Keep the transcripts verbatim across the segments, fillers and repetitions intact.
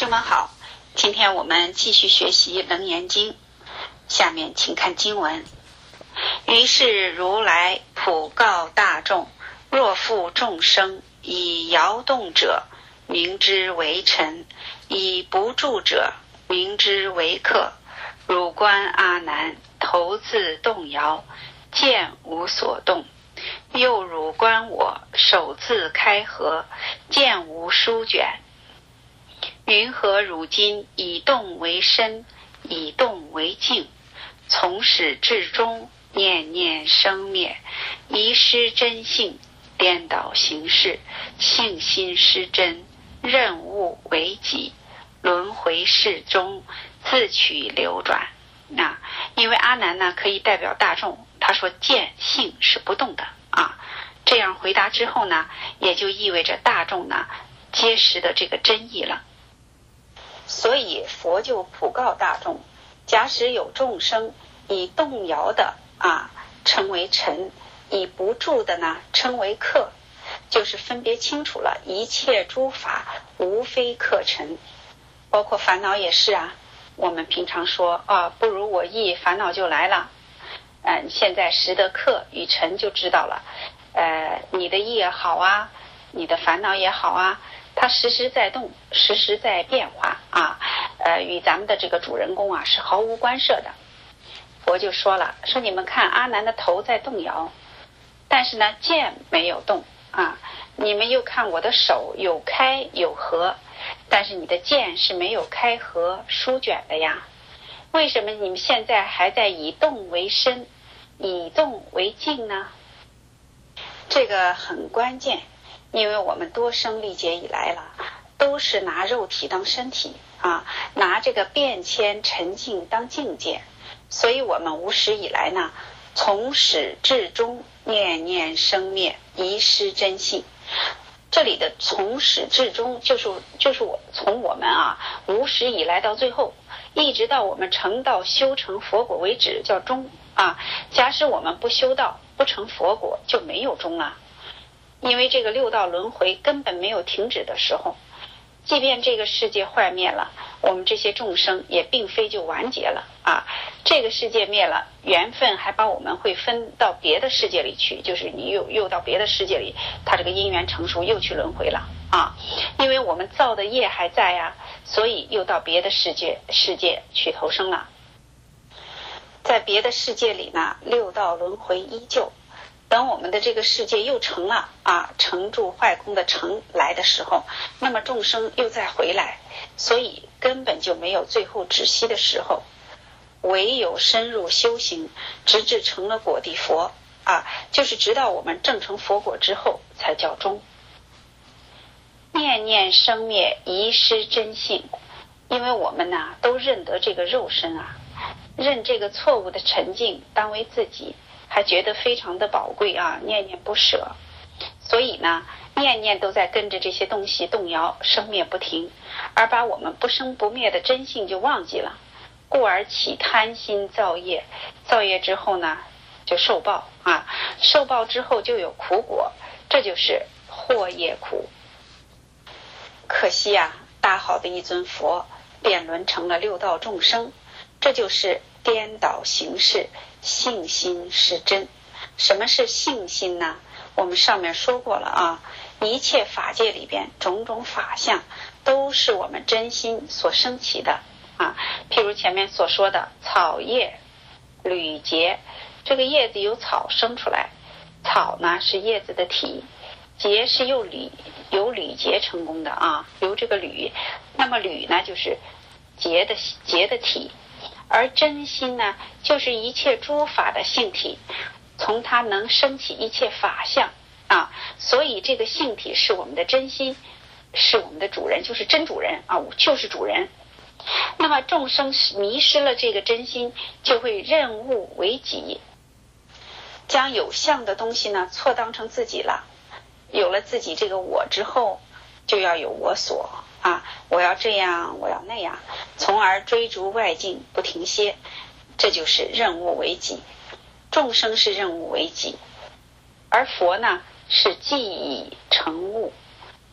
兄们好，今天我们继续学习《楞严经》，下面请看经文。于是如来普告大众，若复众生以摇动者，名之为尘；以不住者，名之为客。汝观阿难，头自动摇，见无所动；又汝观我，手自开合，见无书卷。云何汝今以动为身，以动为静，从始至终，念念生灭，遗失真性，颠倒形式，性心失真，任物为己，轮回世中，自取流转。那因为阿难呢可以代表大众，他说见性是不动的啊。这样回答之后呢，也就意味着大众呢揭示的这个真意了。所以佛就普告大众，假使有众生以动摇的啊称为尘，以不住的呢称为客，就是分别清楚了一切诸法无非客尘。包括烦恼也是啊，我们平常说啊不如我意，烦恼就来了。嗯，现在识得客与尘就知道了，呃，你的意也好啊，你的烦恼也好啊，它时时在动，时时在变化啊，呃，与咱们的这个主人公啊是毫无关涉的。佛就说了，说你们看阿难的头在动摇，但是呢剑没有动啊，你们又看我的手有开有合，但是你的剑是没有开合书卷的呀。为什么你们现在还在以动为身，以动为静呢？这个很关键，因为我们多生历劫以来了，都是拿肉体当身体啊，拿这个变迁沉静当境界，所以我们无始以来呢，从始至终，念念生灭，遗失真性。这里的从始至终，就是就是我从我们啊无始以来到最后，一直到我们成道修成佛果为止，叫终啊。假使我们不修道不成佛果，就没有终了。因为这个六道轮回根本没有停止的时候，即便这个世界幻灭了，我们这些众生也并非就完结了啊。这个世界灭了，缘分还把我们会分到别的世界里去，就是你又又到别的世界里，它这个因缘成熟又去轮回了啊。因为我们造的业还在呀，所以又到别的世界世界去投生了。在别的世界里呢，六道轮回依旧。等我们的这个世界又成了啊，成住坏空的成来的时候，那么众生又再回来，所以根本就没有最后止息的时候，唯有深入修行，直至成了果地佛啊，就是直到我们证成佛果之后才叫终。念念生灭，遗失真性，因为我们呢都认得这个肉身啊，认这个错误的沉静当为自己，还觉得非常的宝贵啊，念念不舍，所以呢念念都在跟着这些东西动摇，生灭不停，而把我们不生不灭的真性就忘记了，故而起贪心造业，造业之后呢就受报啊，受报之后就有苦果，这就是祸业苦。可惜啊，大好的一尊佛变沦成了六道众生，这就是颠倒形式，性心失真。什么是性心呢？我们上面说过了啊，一切法界里边种种法相都是我们真心所生起的啊。譬如前面所说的草叶缕节，这个叶子由草生出来，草呢是叶子的体，节是由缕由缕节成功的啊，由这个缕，那么缕呢就是节的节的体，而真心呢就是一切诸法的性体，从它能生起一切法相啊，所以这个性体是我们的真心，是我们的主人，就是真主人啊，就是主人。那么众生迷失了这个真心，就会认物为己，将有相的东西呢错当成自己了。有了自己这个我之后，就要有我所啊，我要这样，我要那样，从而追逐外境不停歇，这就是认物为己。众生是认物为己，而佛呢是即以成物。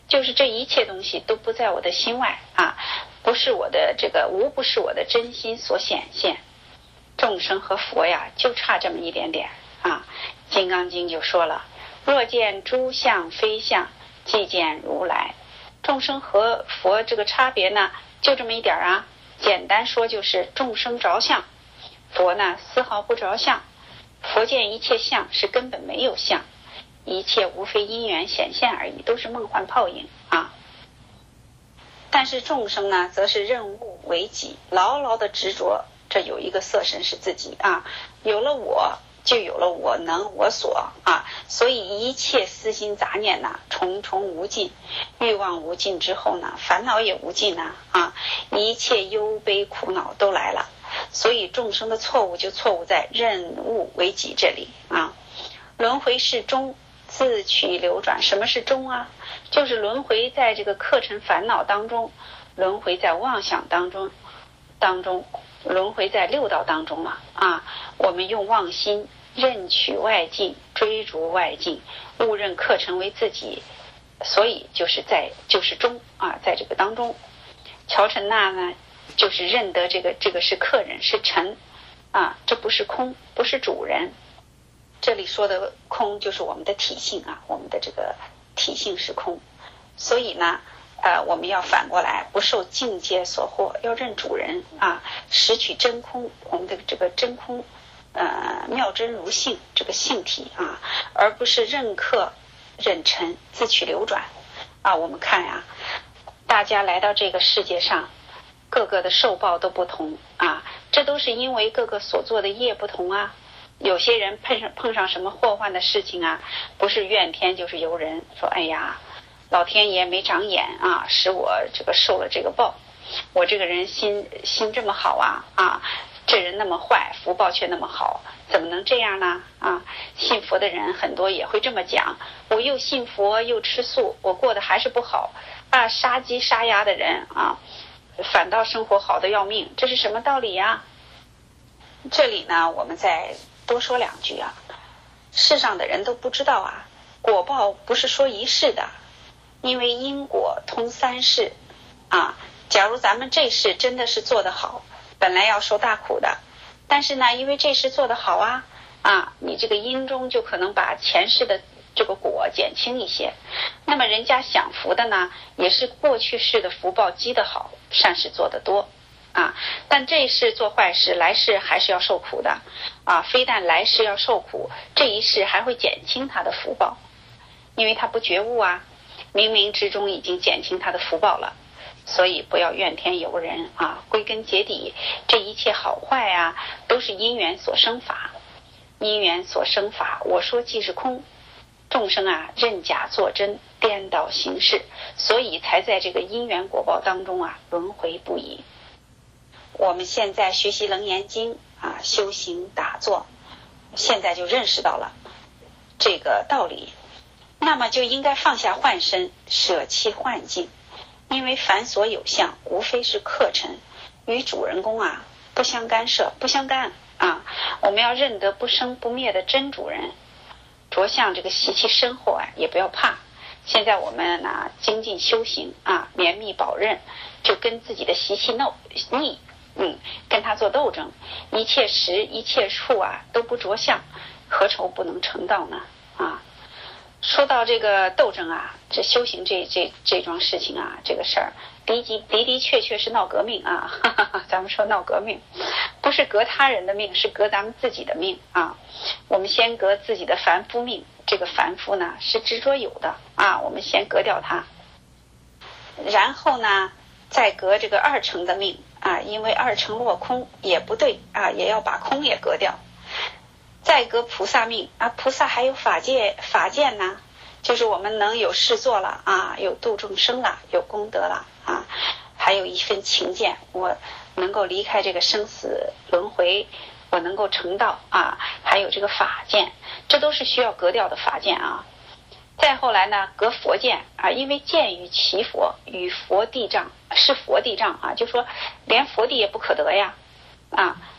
就是这一切东西都不在我的心外啊，不是我的这个无不是我的真心所显现。众生和佛呀就差这么一点点啊。金刚经就说了，若见诸相非相，即见如来。众生和佛这个差别呢就这么一点啊，简单说就是众生着相，佛呢丝毫不着相。佛见一切相是根本没有相，一切无非因缘显现而已，都是梦幻泡影啊。但是众生呢则是任物为己，牢牢的执着这有一个色身是自己啊，有了我就有了我能我所啊，所以一切私心杂念呐、啊、重重无尽，欲望无尽之后呢，烦恼也无尽呐 啊, 啊，一切忧悲苦恼都来了。所以众生的错误就错误在任物为己这里啊。轮回是终，自取流转。什么是终啊？就是轮回在这个客尘烦恼当中，轮回在妄想当中当中轮回在六道当中了啊！我们用妄心任取外境，追逐外境，误认客尘为自己，所以就是在就是中啊，在这个当中，乔陈那呢，就是认得这个这个是客人是尘啊，这不是空，不是主人。这里说的空就是我们的体性啊，我们的这个体性是空，所以呢。呃，我们要反过来，不受境界所惑，要认主人啊，识取真空，我们的这个真空，呃，妙真如性这个性体啊，而不是认客认尘，自取流转啊。我们看呀、啊，大家来到这个世界上，各个的受报都不同啊，这都是因为各个所做的业不同啊。有些人碰上碰上什么祸患的事情啊，不是怨天就是尤人，说哎呀。老天爷没长眼啊，使我这个受了这个报。我这个人心心这么好啊啊，这人那么坏，福报却那么好，怎么能这样呢？啊，信佛的人很多也会这么讲，我又信佛又吃素，我过得还是不好啊，杀鸡杀鸭的人啊，反倒生活好的要命，这是什么道理呀？这里呢，我们再多说两句啊。世上的人都不知道啊，果报不是说一世的。因为因果通三世啊，假如咱们这世真的是做得好，本来要受大苦的，但是呢，因为这世做得好啊啊，你这个因中就可能把前世的这个果减轻一些。那么人家享福的呢，也是过去世的福报积得好，善事做得多啊，但这一世做坏事，来世还是要受苦的啊。非但来世要受苦，这一世还会减轻他的福报，因为他不觉悟啊。冥冥之中已经减轻他的福报了，所以不要怨天尤人啊！归根结底，这一切好坏啊，都是因缘所生法，因缘所生法，我说即是空。众生啊，认假作真，颠倒行事，所以才在这个因缘果报当中啊，轮回不已。我们现在学习楞严经啊，修行打坐，现在就认识到了这个道理。那么就应该放下幻身，舍弃幻境，因为凡所有相，无非是客尘，与主人公啊不相干涉，不相干啊。我们要认得不生不灭的真主人，着相这个习气深厚啊，也不要怕。现在我们呢精进修行啊，绵密保任，就跟自己的习气斗逆，嗯，跟他做斗争，一切时一切处啊都不着相，何愁不能成道呢？啊。说到这个斗争啊，这修行这这这桩事情啊，这个事儿的的的的确确是闹革命啊！哈哈哈，咱们说闹革命，不是革他人的命，是革咱们自己的命啊！我们先革自己的凡夫命，这个凡夫呢是执着有的啊，我们先革掉它，然后呢再革这个二乘的命啊，因为二乘落空也不对啊，也要把空也革掉。再革菩萨命啊，菩萨还有法界法见呢，就是我们能有事做了啊，有度众生了，有功德了啊，还有一份情见，我能够离开这个生死轮回，我能够成道啊，还有这个法见，这都是需要革掉的法见啊。再后来呢，革佛见啊，因为见与其佛，与佛地障是佛地障啊，就说连佛地也不可得呀啊。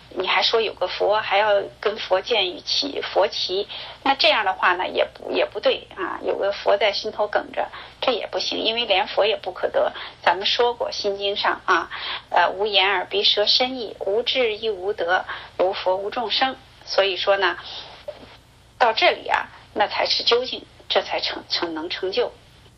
你还说有个佛，还要跟佛见与起佛齐，那这样的话呢也不也不对啊，有个佛在心头梗着，这也不行，因为连佛也不可得。咱们说过心经上啊，呃无眼耳鼻舌身意，无智亦无得，无佛无众生。所以说呢，到这里啊，那才是究竟，这才成成能成就。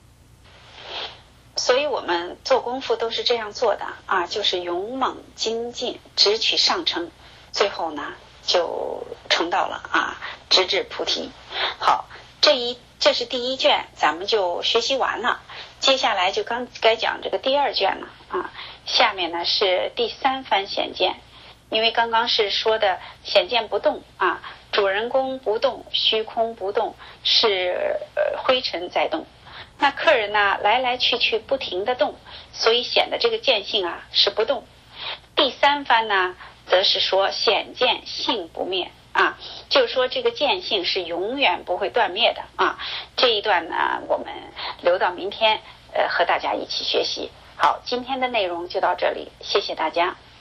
所以我们做功夫都是这样做的啊，就是勇猛精进，直取上乘，最后呢就成道了啊，直至菩提。好，这一这是第一卷，咱们就学习完了。接下来就刚该讲这个第二卷了啊。下面呢是第三番显见，因为刚刚是说的显见不动啊，主人公不动，虚空不动，是呃灰尘在动。那客人呢来来去去不停的动，所以显得这个见性啊是不动。第三番呢则是说显见性不灭啊，就是说这个见性是永远不会断灭的啊。这一段呢我们留到明天呃和大家一起学习。好，今天的内容就到这里，谢谢大家。